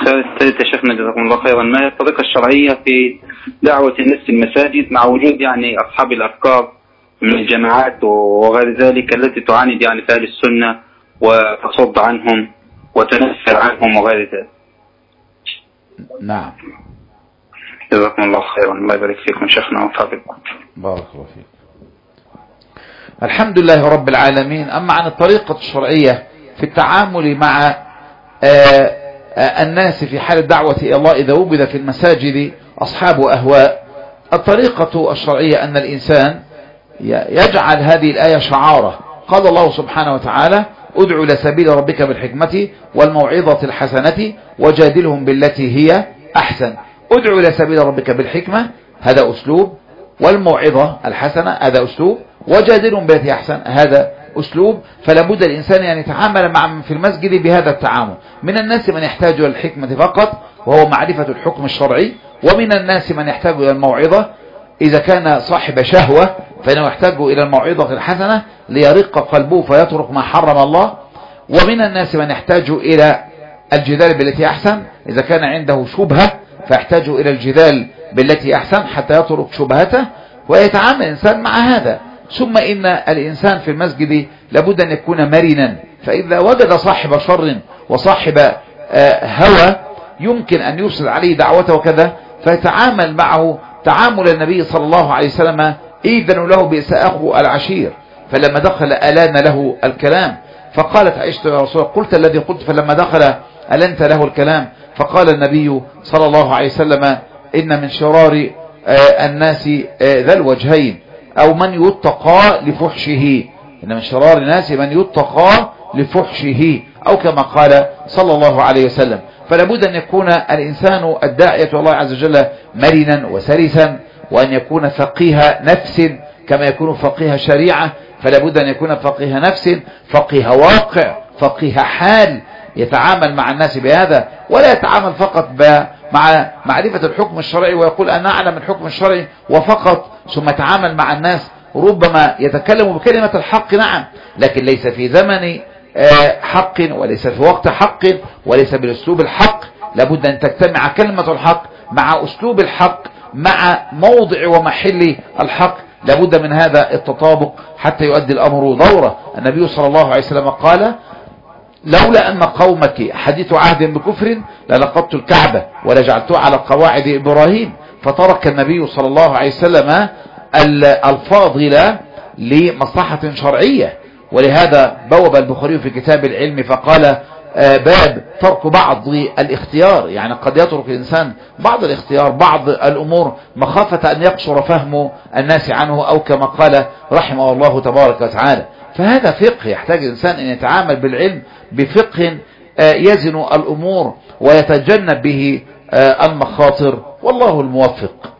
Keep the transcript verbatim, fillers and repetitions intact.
السؤال الثالث يا شيخنا جزاكم الله خيرا، ما هي الطريقة الشرعية في دعوة الناس في المساجد مع وجود يعني أصحاب الأفكار من الجماعات وغير ذلك التي تعاند يعني في أهل السنة وتصد عنهم وتنفر عنهم وغير ذلك؟ نعم. جزاكم الله خيرا، الله يبارك فيكم شيخنا وفاقكم. بارك الله فيك. الحمد لله رب العالمين. أما عن الطريقة الشرعية في التعامل مع آآ آآ الناس في حال الدعوة إلى الله إذا وجد في المساجد أصحاب أهواء، الطريقة الشرعية أن الإنسان يجعل هذه الآية شعارة. قال الله سبحانه وتعالى: ادعو إلى سبيل ربك بالحكمة والموعظة الحسنة وجادلهم بالتي هي أحسن. ادعو إلى سبيل ربك بالحكمة هذا أسلوب، والموعظة الحسنة هذا أسلوب، وجادلهم بالتي أحسن هذا أسلوب. فلا بد الإنسان أن يتعامل مع من في المسجد بهذا التعامل. من الناس من يحتاج إلى الحكمة فقط وهو معرفة الحكم الشرعي، ومن الناس من يحتاج إلى الموعظة إذا كان صاحب شهوة فإنه يحتاج إلى الموعظة الحسنة ليرق قلبه فيترك ما حرم الله، ومن الناس من يحتاج إلى الجدال بالتي أحسن إذا كان عنده شبهة فيحتاج إلى الجدال بالتي أحسن حتى يترك شبهته ويتعامل الإنسان مع هذا. ثم إن الإنسان في المسجد لابد أن يكون مرنا، فإذا وجد صاحب شر وصاحب هوى يمكن أن يفسد عليه دعوته وكذا فيتعامل معه تعامل النبي صلى الله عليه وسلم: إذن له بئس أخو العشير. فلما دخل ألان له الكلام، فقالت عائشة: يا رسول الله قلت الذي قلت، فلما دخل ألنت له الكلام. فقال النبي صلى الله عليه وسلم: إن من شرار الناس ذا الوجهين، أو من يتقى لفحشه، إن من شرار الناس من يتقى لفحشه، أو كما قال صلى الله عليه وسلم. فلا بد أن يكون الإنسان الداعية الله عز وجل مرنا وسلسا، وأن يكون فقيه نفس كما يكون فقيه شريعة. فلا بد أن يكون فقيه نفس، فقيه واقع، فقيه حال، يتعامل مع الناس بهذا، ولا يتعامل فقط مع معرفة الحكم الشرعي ويقول أنا أعلم الحكم الشرعي وفقط، ثم يتعامل مع الناس ربما يتكلم بكلمة الحق نعم، لكن ليس في زمن حق وليس في وقت حق وليس بالأسلوب الحق. لابد أن تجتمع كلمة الحق مع أسلوب الحق مع موضع ومحل الحق. لابد من هذا التطابق حتى يؤدي الأمر دوره. النبي صلى الله عليه وسلم قال: لولا أن قومك حديث عهد بكفر للقطت الكعبة ولجعلتها على قواعد إبراهيم. فترك النبي صلى الله عليه وسلم الفاضلة لمصلحة شرعية. ولهذا بوب البخاري في كتاب العلم فقال: باب ترك بعض الاختيار، يعني قد يترك الإنسان بعض الاختيار بعض الأمور مخافة أن يقصر فهم الناس عنه، أو كما قال رحمه الله تبارك وتعالى. فهذا فقه يحتاج الإنسان أن يتعامل بالعلم بفقه يزن الأمور ويتجنب به المخاطر، والله الموفق.